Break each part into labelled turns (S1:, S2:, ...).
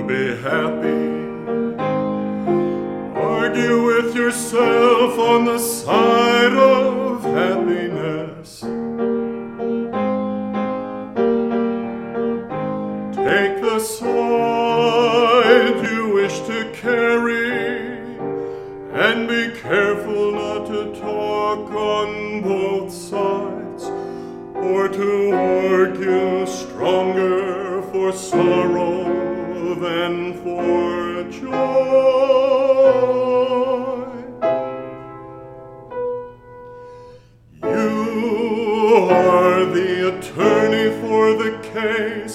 S1: be happy. Argue with yourself on the side of happiness. Take the side you wish to carry, and be careful not to talk on both sides, or to argue stronger for sorrow than for joy. You are the attorney for the case,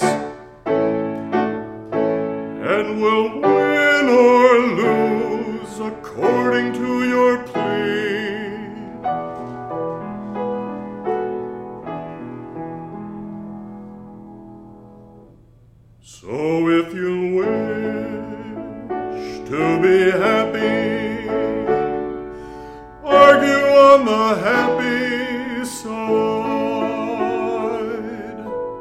S1: and will win or lose according to your plea. So if you wish to be happy, argue on the happy side.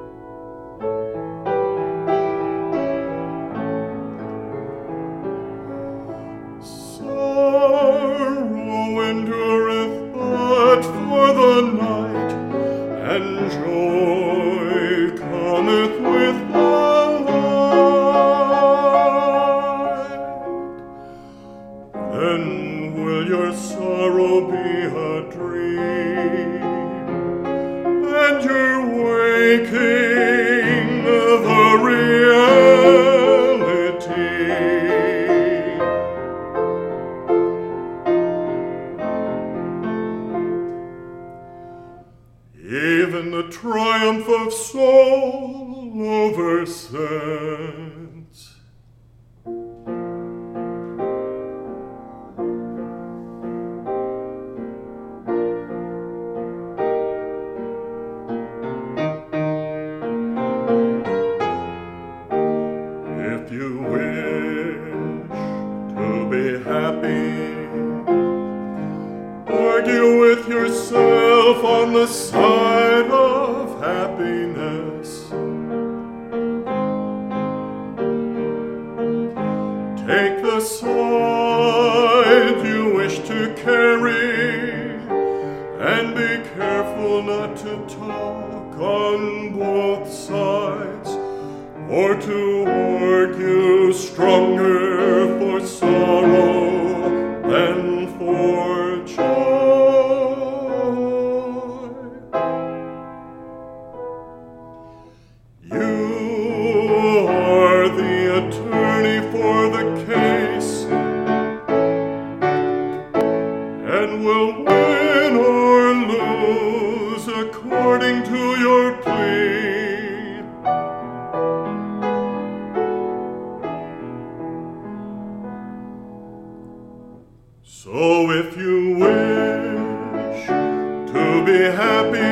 S1: Sorrow endureth but for the night, and joy cometh with the light. Then will your sorrow be a dream, and your waking the reality. Even the triumph of soul over sense. If you wish to be happy, argue with yourself on the side of happiness. Take the side you wish to carry, and be careful not to talk on both sides, or to argue stronger for sorrow than for joy. You are the attorney for the case, and will win or lose according to your plea. So if you wish to be happy,